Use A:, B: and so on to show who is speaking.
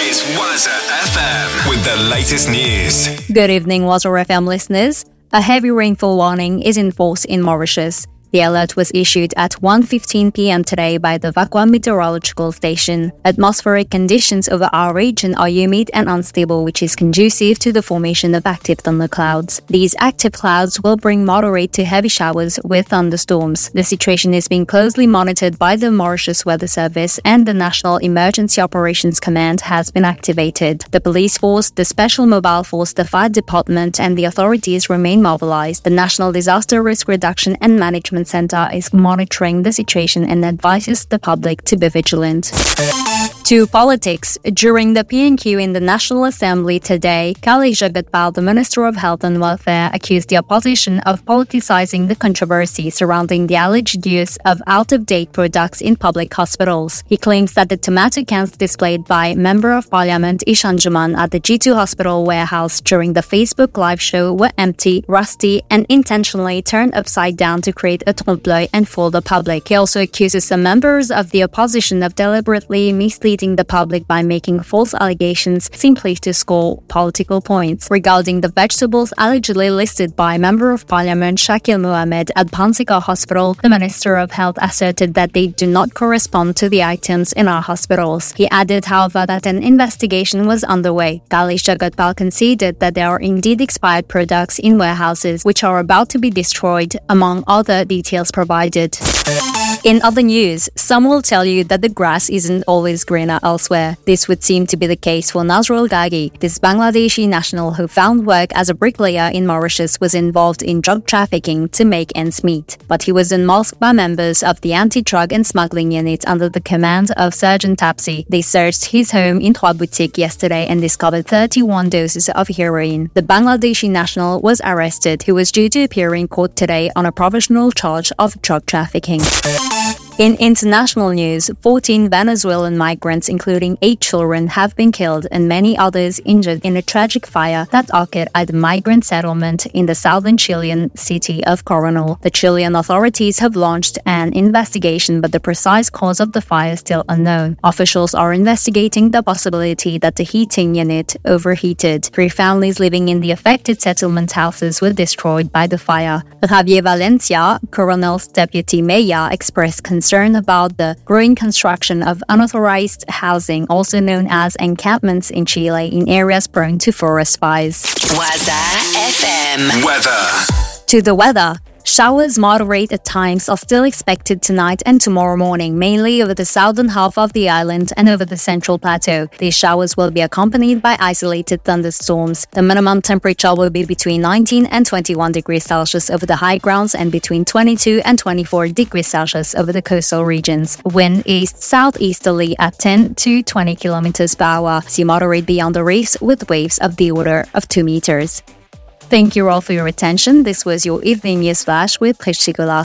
A: is Waza FM with the latest news.
B: Good evening, Waza FM listeners. A heavy rainfall warning is in force in Mauritius. The alert was issued at 1:15 p.m. today by the Vakwa Meteorological Station. Atmospheric conditions over our region are humid and unstable, which is conducive to the formation of active thunderclouds. These active clouds will bring moderate to heavy showers with thunderstorms. The situation is being closely monitored by the Mauritius Weather Service, and the National Emergency Operations Command has been activated. The police force, the Special Mobile Force, the Fire Department and the authorities remain mobilized. The National Disaster Risk Reduction and Management Center is monitoring the situation and advises the public to be vigilant. To politics. During the P&Q in the National Assembly today, Kali Jagatpal, the Minister of Health and Welfare, accused the opposition of politicizing the controversy surrounding the alleged use of out-of-date products in public hospitals. He claims that the tomato cans displayed by Member of Parliament Ishan Juman at the G2 Hospital warehouse during the Facebook Live show were empty, rusty, and intentionally turned upside down to create a trompe-l'oeil and fool the public. He also accuses some members of the opposition of deliberately misleading the public by making false allegations simply to score political points. Regarding the vegetables allegedly listed by Member of Parliament Shakil Mohammed at Pansika Hospital, the Minister of Health asserted that they do not correspond to the items in our hospitals. He added, however, that an investigation was underway. Kailash Jagatpal conceded that there are indeed expired products in warehouses which are about to be destroyed, among other details provided. In other news, some will tell you that the grass isn't always greener elsewhere. This would seem to be the case for Nazrul Gagi. This Bangladeshi national who found work as a bricklayer in Mauritius was involved in drug trafficking to make ends meet. But he was unmasked by members of the anti-drug and smuggling unit under the command of Sergeant Tapsi. They searched his home in Trois Boutiques yesterday and discovered 31 doses of heroin. The Bangladeshi national was arrested. He was due to appear in court today on a provisional charge of drug trafficking. In international news, 14 Venezuelan migrants, including 8 children, have been killed and many others injured in a tragic fire that occurred at a migrant settlement in the southern Chilean city of Coronel. The Chilean authorities have launched an investigation, but the precise cause of the fire is still unknown. Officials are investigating the possibility that the heating unit overheated. 3 families living in the affected settlement houses were destroyed by the fire. Javier Valencia, Coronel's deputy mayor, expressed concern about the growing construction of unauthorized housing, also known as encampments in Chile, in areas prone to forest fires.
A: Waza FM weather.
B: To the weather. Showers moderate at times are still expected tonight and tomorrow morning, mainly over the southern half of the island and over the central plateau. These showers will be accompanied by isolated thunderstorms. The minimum temperature will be between 19 and 21 degrees Celsius over the high grounds and between 22 and 24 degrees Celsius over the coastal regions. Wind east-southeasterly at 10 to 20 kilometers per hour. Sea moderate beyond the reefs with waves of the order of 2 meters. Thank you all for your attention. This was your evening news flash with Prishigula.